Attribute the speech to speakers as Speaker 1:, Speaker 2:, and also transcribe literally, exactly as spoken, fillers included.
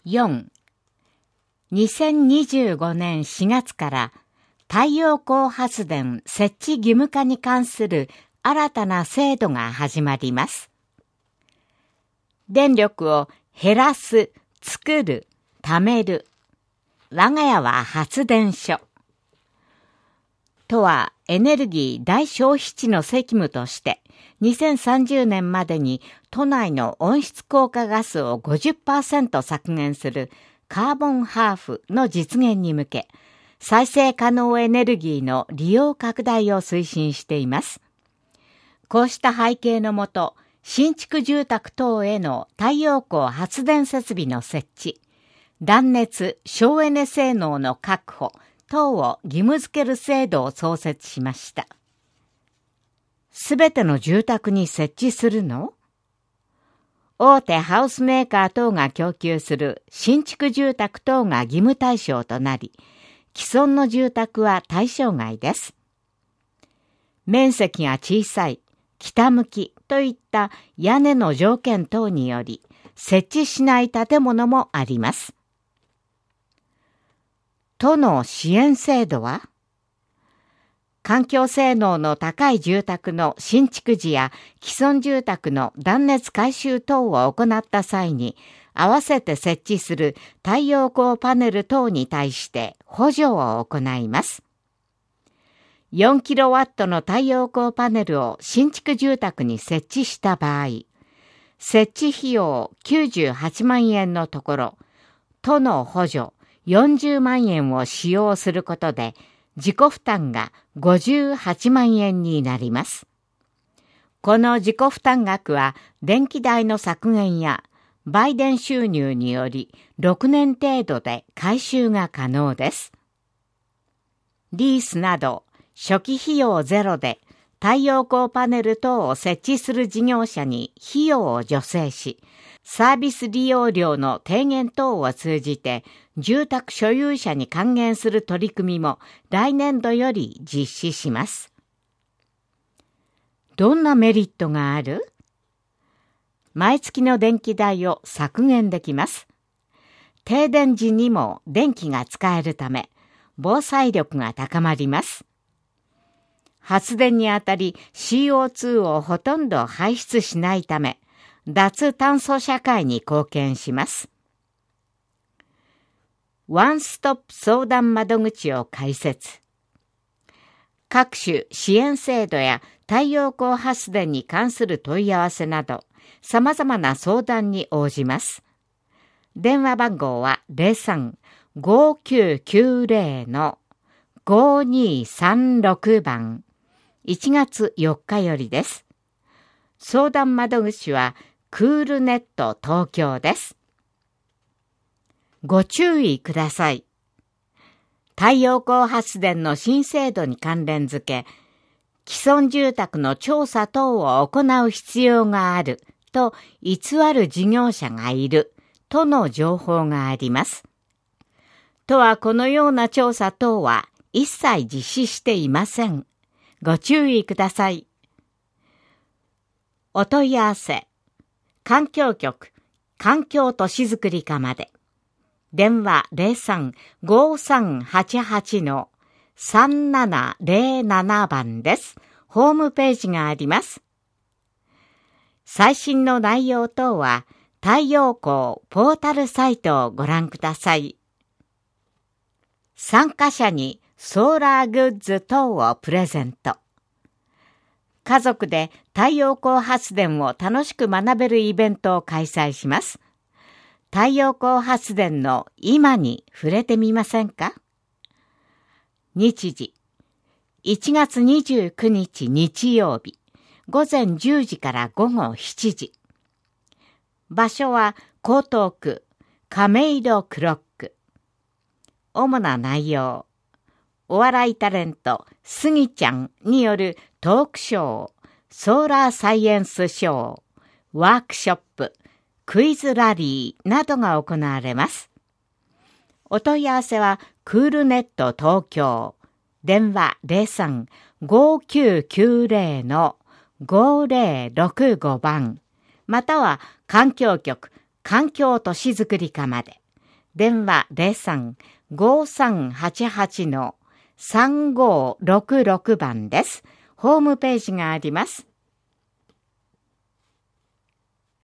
Speaker 1: よん、にせんにじゅうごねんしがつから太陽光発電設置義務化に関する新たな制度が始まります。電力を減らす、作る、貯める。我が家は発電所。都はエネルギー大消費地の責務として、にせんさんじゅうねんまでに都内の温室効果ガスを ごじゅっパーセント 削減するカーボンハーフの実現に向け、再生可能エネルギーの利用拡大を推進しています。こうした背景のもと、新築住宅等への太陽光発電設備の設置、断熱・省エネ性能の確保等を義務付ける制度を創設しました。すべての住宅に設置するの？大手ハウスメーカー等が供給する新築住宅等が義務対象となり、既存の住宅は対象外です。面積が小さい、北向きといった屋根の条件等により、設置しない建物もあります。都の支援制度は、環境性能の高い住宅の新築時や既存住宅の断熱改修等を行った際に、合わせて設置する太陽光パネル等に対して補助を行います。よんキロワットの太陽光パネルを新築住宅に設置した場合、設置費用きゅうじゅうはちまんえんのところ、都の補助よんじゅうまんえんを使用することで、自己負担がごじゅうはちまんえんになります。この自己負担額は電気代の削減や売電収入によりろくねん程度で回収が可能です。リースなど初期費用ゼロで太陽光パネル等を設置する事業者に費用を助成し、サービス利用料の低減等を通じて住宅所有者に還元する取り組みも来年度より実施します。どんなメリットがある？毎月の電気代を削減できます。停電時にも電気が使えるため、防災力が高まります。発電にあたり シーオーツー をほとんど排出しないため、脱炭素社会に貢献します。ワンストップ相談窓口を開設。各種支援制度や太陽光発電に関する問い合わせなど、様々な相談に応じます。電話番号は ゼロさん ごきゅうきゅうゼロ のごにさんろく 番、いちがつよっかよりです。相談窓口はクールネット東京です。ご注意ください。太陽光発電の新制度に関連づけ、既存住宅の調査等を行う必要があると偽る事業者がいるとの情報があります。都はこのような調査等は一切実施していません。ご注意ください。お問い合わせ、環境局、環境都市づくり課まで。電話 ゼロさん ごさんはちはち のさんななゼロなな 番です。ホームページがあります。最新の内容等は太陽光ポータルサイトをご覧ください。参加者にソーラーグッズ等をプレゼント。家族で太陽光発電を楽しく学べるイベントを開催します。太陽光発電の今に触れてみませんか？日時、いちがつにじゅうくにち日曜日、ごぜんじゅうじからごごしちじ。場所は江東区亀戸クロック。主な内容、お笑いタレントスギちゃんによるトークショー、ソーラーサイエンスショー、ワークショップ、クイズラリーなどが行われます。お問い合わせはクールネット東京、電話 ゼロさん ごきゅうきゅうゼロ のごゼロろくご 番、または環境局環境都市づくり課まで。 電話 ゼロさん ごーさんはちはち さんごーろくろく 番です。ホームページがあります。